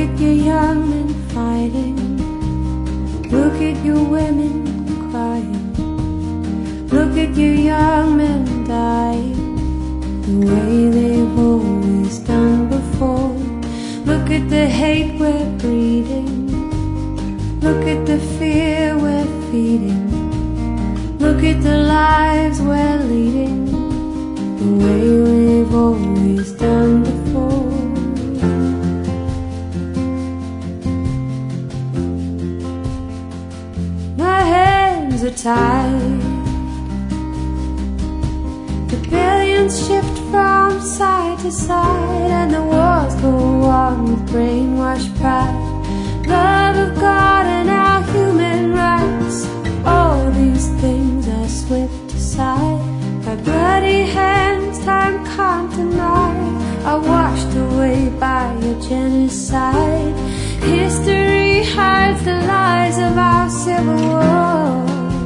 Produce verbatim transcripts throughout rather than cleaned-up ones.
at your young men fighting. Look at your women crying. Look at your young men dying the way they've always done before. Look at the hate we're breeding. Look at the fear we're feeding. Look at the lives we're leading the way we've always done before. My hands are tied. The billions shift from side to side, and the wars go on with brainwashed pride. Love of God and our human rights, all these things are swept aside by bloody hands time can't deny, are washed away by your genocide. History hides the lies of our civil wars.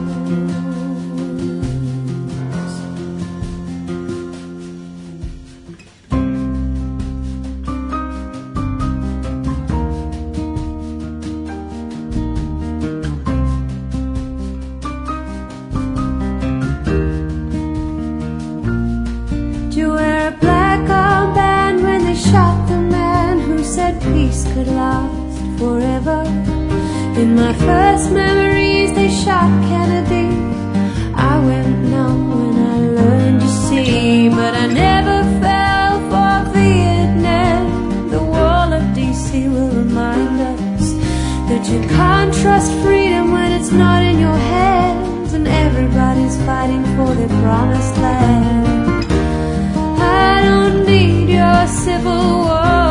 Peace could last forever. In my first memories they shot Kennedy. I went numb when I learned to see, but I never fell for Vietnam. The wall of D C will remind us that you can't trust freedom when it's not in your hands, and everybody's fighting for their promised land. I don't need your civil war.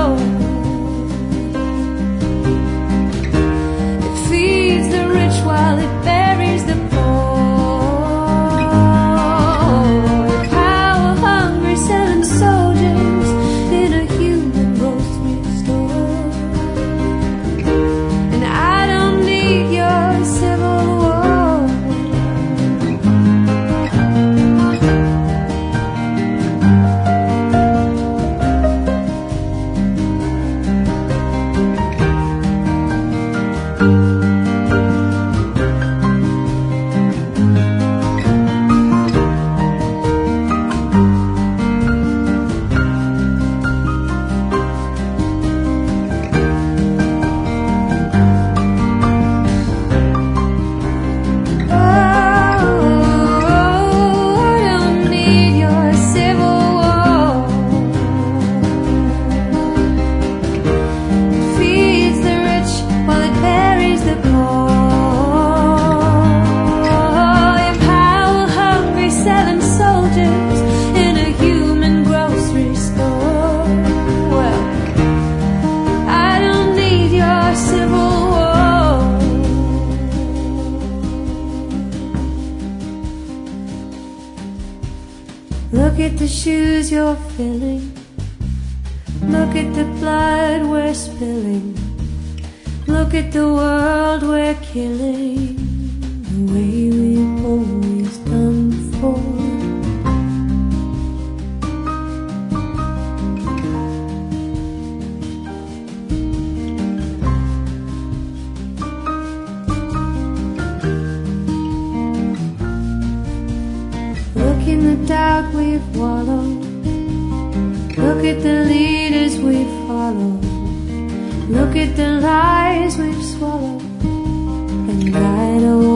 While it buries the poor, power-hungry selling soldiers in a human grocery store. And I don't need your civil war. Look at the shoes you're filling. Look at the blood we're spilling. Look at the world we're killing the way we've always done before. In the doubt we've wallowed. Look at the leaders we follow. Look at the lies we've swallowed and died away.